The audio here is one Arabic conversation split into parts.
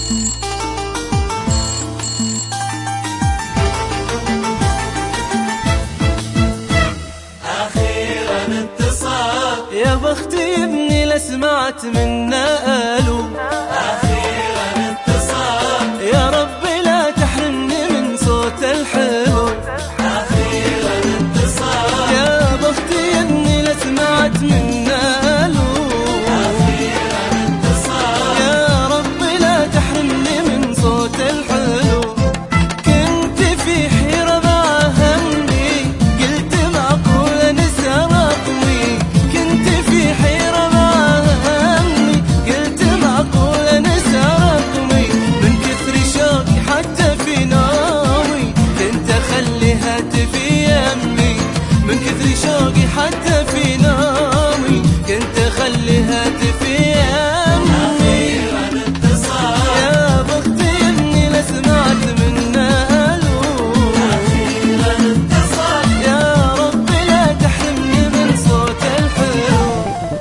أخيرا اتصال يا بختي ابني لسمعت منا قالوا. أخيرا اتصال يا ربي لا تحرمني من صوت الحلو. أخيرا اتصال يا بختي ابني لسمعت منا قالوا. أخيرا اتصال يا ربي لا تحرمني من صوت الحلو. كنت في حيرة مع همي قلت معقول انسى رقمي. كنت في حيرة مع همي قلت معقول انسى رقمي. من كثر شوقي حتى في نومي كنت اخلي هاتفي يمي. من كثر شوقي حتى في نومي كنت اخلي هاتفي يمي. أخيرا اتصال يا بختي اني لسمعت منا قالوا. أخيرا اتصال يا ربي لا تحرمني من صوت الحلو.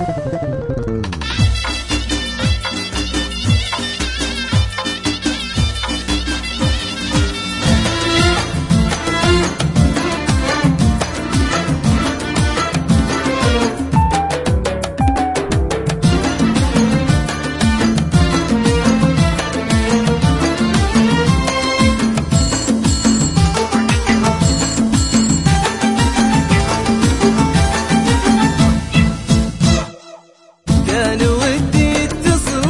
كان ودي اتصل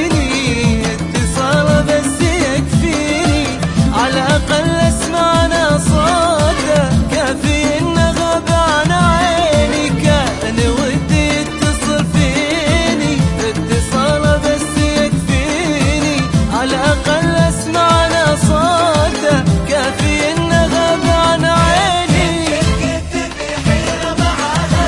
فيني اتصال بس يكفيني. على الأقل اسمعنا صوته كافي انه غاب عن عيني. كان ودي اتصل فيني اتصال بس يكفيني. على الأقل اسمعنا صوته كافي انه غاب عن عيني. كنت في حيرة مع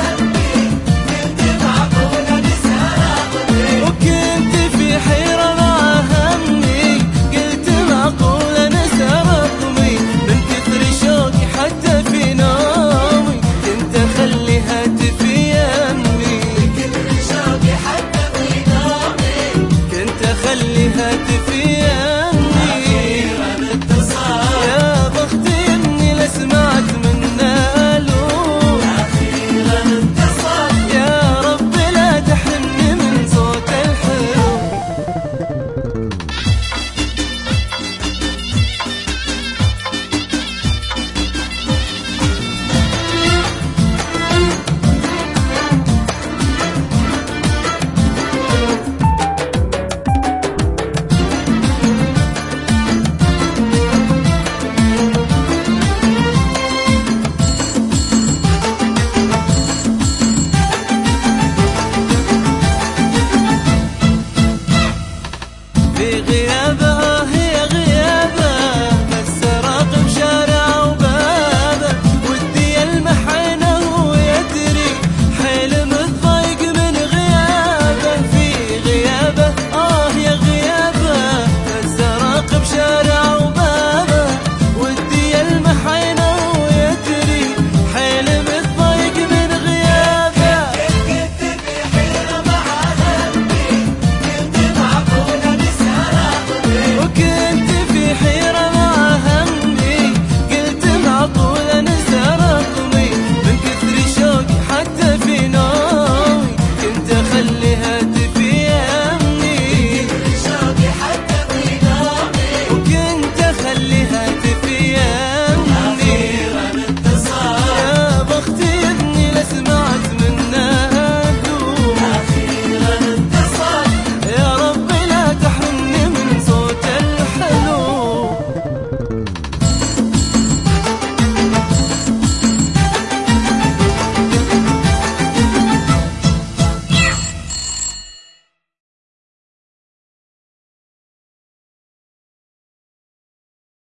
همي قلت معقول انسى رقمي. وكنت في حيرة مع همي قلت معقول انسى رقمي. من كثر شوقي حتى في نومي كنت اخلي هاتفي يمي. من كثر شوقي حتى في نومي كنت اخلي هاتفي يمي. أخيرا اتصال يا بختي اني لسمعت منا قالوا. أخيرا اتصال يا ربي لا تحرمني من صوت الحلو. في غير